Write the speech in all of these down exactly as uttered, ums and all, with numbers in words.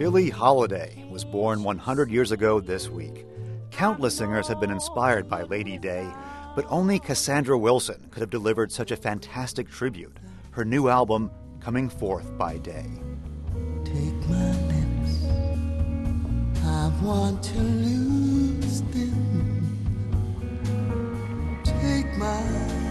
Billie Holiday was born one hundred years ago this week. Countless singers have been inspired by Lady Day, but only Cassandra Wilson could have delivered such a fantastic tribute. Her new album, Coming Forth by Day. Take my lips, I want to lose them. Take my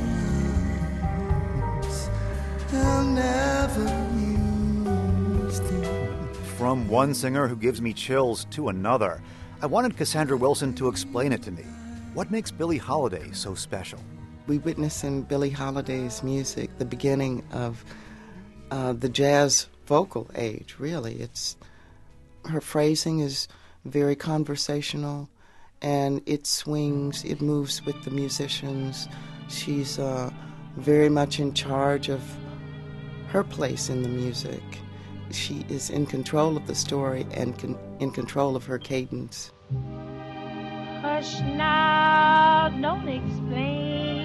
arms, I'll never use them. From one singer who gives me chills to another, I wanted Cassandra Wilson to explain it to me. What makes Billie Holiday so special? We witness in Billie Holiday's music the beginning of uh, the jazz vocal age, really. It's her phrasing is very conversational, and it swings, it moves with the musicians. She's uh, very much in charge of her place in the music. She is in control of the story and con- in control of her cadence. Hush now, don't explain.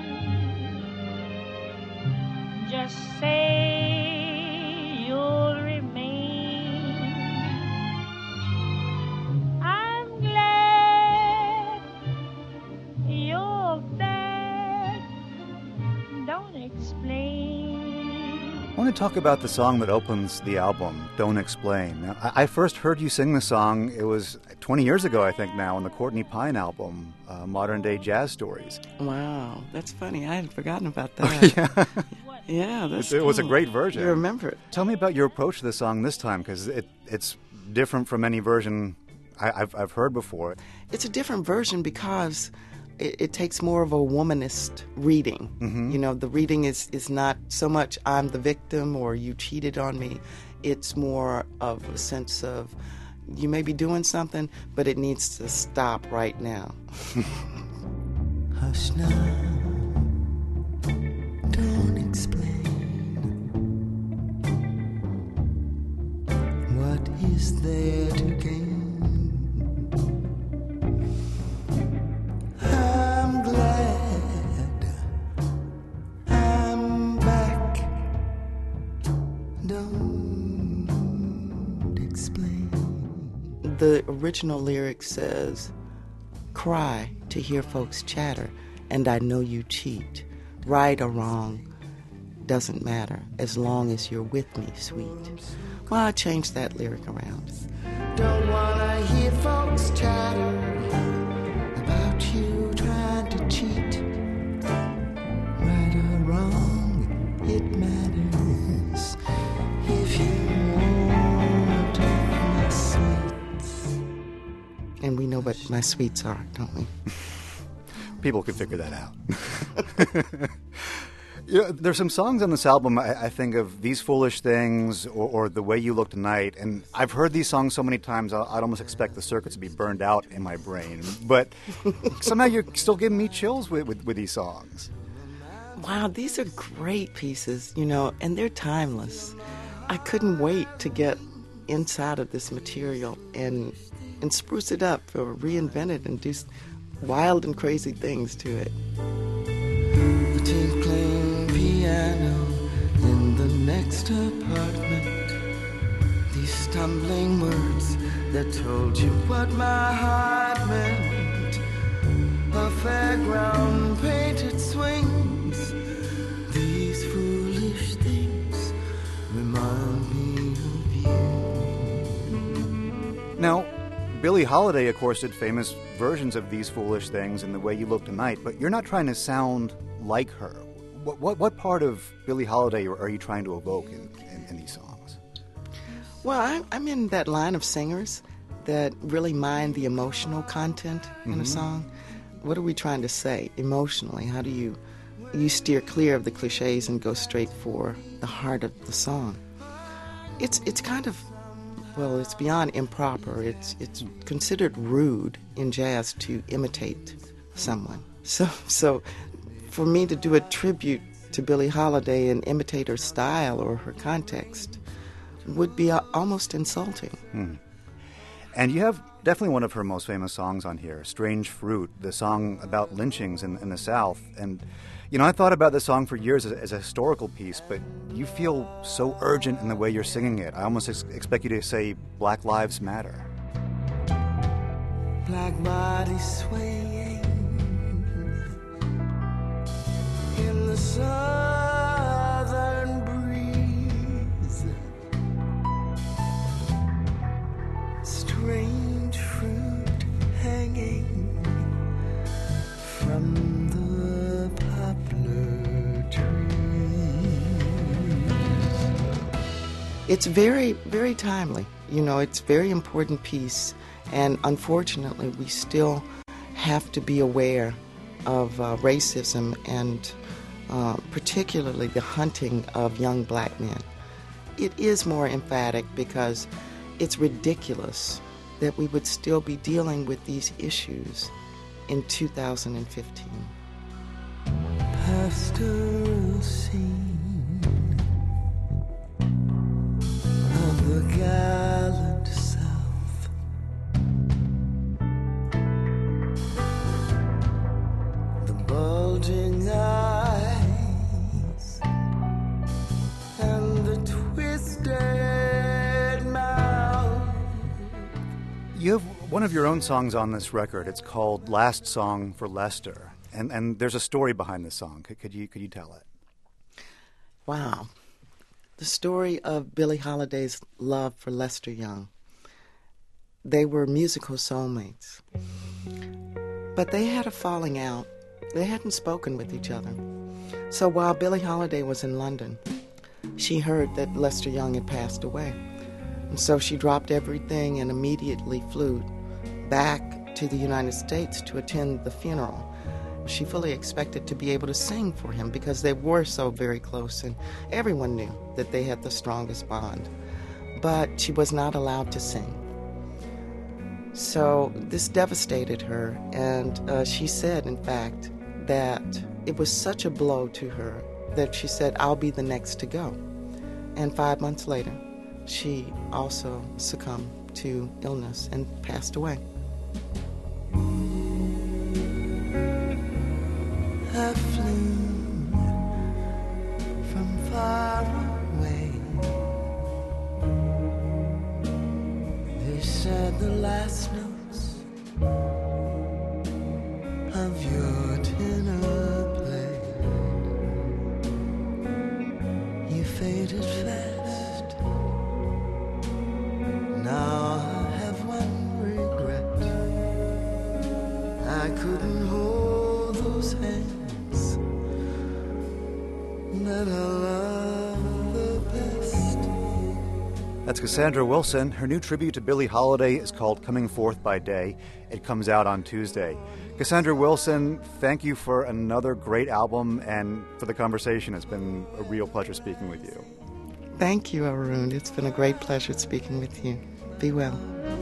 Just say you'll remain. I'm glad you're back. Don't explain. I want to talk about the song that opens the album, Don't Explain. Now, I first heard you sing the song, it was twenty years ago, I think now, on the Courtney Pine album, uh, Modern Day Jazz Stories. Wow, that's funny. I had forgotten about that. yeah. Yeah, that's It, it was a cool. great version. You remember it. Tell me about your approach to the song this time, because it, it's different from any version I, I've, I've heard before. It's a different version because it, it takes more of a womanist reading. Mm-hmm. You know, the reading is, is not so much I'm the victim or you cheated on me. It's more of a sense of you may be doing something, but it needs to stop right now. Hush now, don't explain. What is there to gain? I'm glad I'm back. Don't explain. The original lyric says, cry to hear folks chatter, and I know you cheat. Right or wrong doesn't matter as long as you're with me, sweet. Well, I changed that lyric around. Don't wanna hear folks chatter about you trying to cheat. Right or wrong, it matters if you want my sweets. And we know what my sweets are, don't we? People can figure that out. You know, there's some songs on this album I, I think of, These Foolish Things or, or The Way You Look Tonight, and I've heard these songs so many times I'd almost expect the circuits to be burned out in my brain. But somehow you're still giving me chills with, with, with these songs. Wow, these are great pieces, you know, and they're timeless. I couldn't wait to get inside of this material and and spruce it up or reinvent it and do wild and crazy things to it. A tinkling piano in the next apartment. These stumbling words that told you what my heart meant. A fairground painted swings. These foolish things remind me of you. Now, Billie Holiday, of course, did famous versions of These Foolish Things and The Way You Look Tonight, but you're not trying to sound like her. What what, what part of Billie Holiday are you trying to evoke in, in, in these songs? Well, I'm, I'm in that line of singers that really mind the emotional content in Mm-hmm. a song. What are we trying to say emotionally? How do you you steer clear of the cliches and go straight for the heart of the song? It's it's kind of, well, it's beyond improper. It's it's considered rude in jazz to imitate someone. So so for me to do a tribute to Billie Holiday and imitate her style or her context would be uh, almost insulting. Hmm. And you have definitely one of her most famous songs on here, Strange Fruit, the song about lynchings in, in the South. And, you know, I thought about this song for years as, as a historical piece, but you feel so urgent in the way you're singing it. I almost ex- expect you to say Black Lives Matter. Black bodies swaying in the southern breeze. Strange fruit hanging from the poplar trees. It's very, very timely. You know, it's a very important piece, and unfortunately, we still have to be aware of uh, racism and uh, particularly the hunting of young black men. It is more emphatic because it's ridiculous that we would still be dealing with these issues in two thousand fifteen. Pastoral scene of the gallant South. The bulging eyes and the twisted mouth. You have one of your own songs on this record. It's called Last Song for Lester. And and there's a story behind this song. Could, could you could you tell it? Wow. The story of Billie Holiday's love for Lester Young. They were musical soulmates. But they had a falling out. They hadn't spoken with each other. So while Billie Holiday was in London, she heard that Lester Young had passed away. And so she dropped everything and immediately flew back to the United States to attend the funeral. She fully expected to be able to sing for him because they were so very close, and everyone knew that they had the strongest bond. But she was not allowed to sing. So this devastated her, and uh, she said, in fact, that it was such a blow to her that she said, "I'll be the next to go." And five months later, she also succumbed to illness and passed away. I flew from far away. They said the last notes of your tenor played. You faded fast. Now I have one regret. I couldn't hold those hands that I love the best. That's Cassandra Wilson. Her new tribute to Billie Holiday is called Coming Forth by Day. It comes out on Tuesday. Cassandra Wilson, thank you for another great album and for the conversation. It's been a real pleasure speaking with you. Thank you, Arun. It's been a great pleasure speaking with you. Be well.